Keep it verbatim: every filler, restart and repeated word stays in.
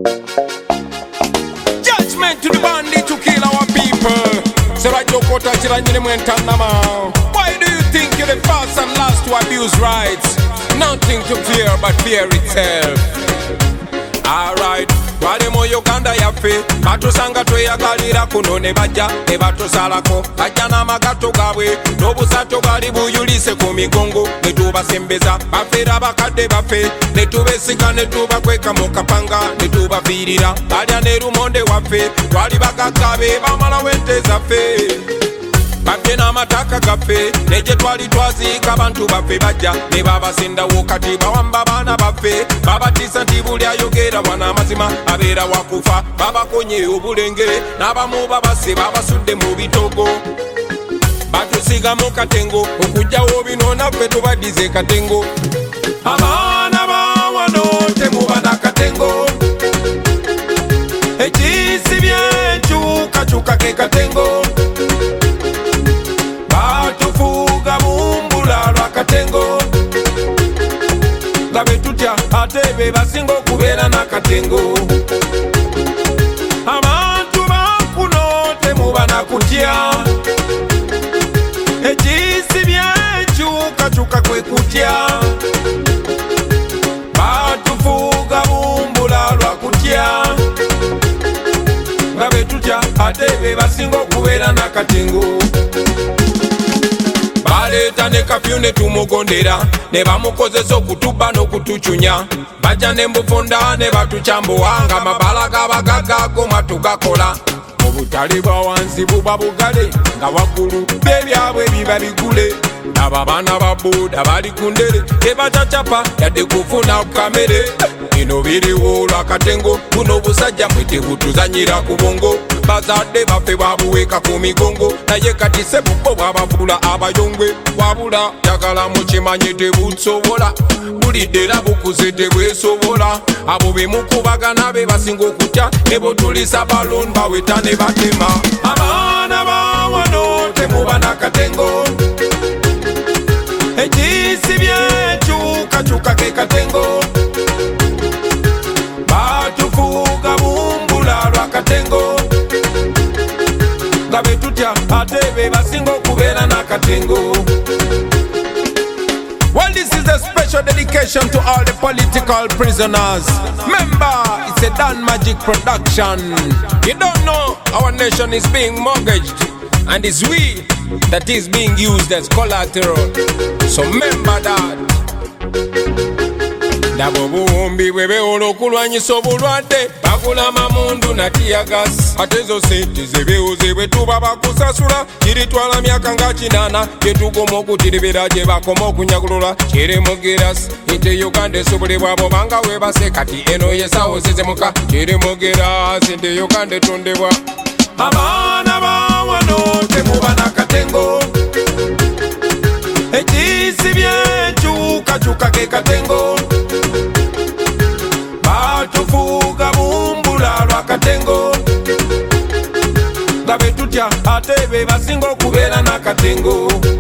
Judgment to the bandit to kill our people. So right you cut a chila nyine mwentanama. Why do you think you're the first and last to abuse rights? Nothing to fear but fear itself. Alright, wale mu Uganda yaffe batusanga tweyagalira kuno ne bajja ne batusalako bajja n'amagato gaabwe n'obusato bali buyulise ku migongo ne tubasembeza bafeera bakadde baffe ne tubesika ne tubakweka mu kapanga ne tubafiirira balya ne lumonde waffe twali bagaggabe bamalawo ente zaffe baffe n'amataka gaffe ne gye twali twaziika abantu baffe bajja ne babasendawo kati bawamba baana baffe babatiisa nti buli ayogera bwana amazima abeera wakufa babakonye obulenge n'abamu babase babasudde mu bitogo batusiga mu katengo okujjawo bino naffe tubaddize katengo abaana bawano temuba na katengo ekisibye enkyukakyuka ke katengo batufuga bumbula lwa katengo nga betutya ate be basinga okubeera n'akatengo abantu bakuno temuba na kutya ekisibye enkyukakyuka kwe kutya batufuga bumbula lwa kutya nga betutya ate be basinga okubeera n'akatengo baleeta ne kafyu ne tumugondera ne bamukozesa okutubba n'okutucunya bajja ne mbufunda ne batucambuwa nga mabala g'abagaggago matugakola obutale bwa wansi buba bugale nga waggulu b'ebyabwe biba bigule abo abaana ba booda bali ku ndere tebacacapa yadde kufuna ku kamere bino biriwo lwakatengo buno obusajja mwite butuzanyira ku bongo bazadde baffe babuweeka ku migongo naye kati sebubo bwabafuula abayongwe wabula jagala mukimanye tebusobola bulidde era bukuze tebwesobola abo bemukubagana be basinga okutya ne botulisa balon baweta ne batema abaana bawano temuba n'akatengo ekisibye enkyukakyuka ke katengo batufuga bumbula lwa katengo nga betutya ate be basinga okubeera n'akatengo. Well, this is a special dedication to all the political prisoners. Remember, it's a Dan Magic production. You don't know our nation is being mortgaged, and it's we that is being used as collateral. So remember that. Nabo buwumbi bwebeola okulwanyisa obulwadde bagula mamundu na tiyagas ate ezo sente zebeoze bwe tuba bakusasula kiritwala myaka nga kinaana gyetugoma okutiribira gye bakoma okunyagulula kirimugeras nti Uganda esobolebwa abo banga webase kati eno yesawo zizimuka kirimugeras nti Uganda etondebwa abaana bawano temuba n'akatengo ekisibye enkyukakyuka ke katengo batufuga bumbula lwa katengo nga betutya ate be basinga okubeera n'akatengo.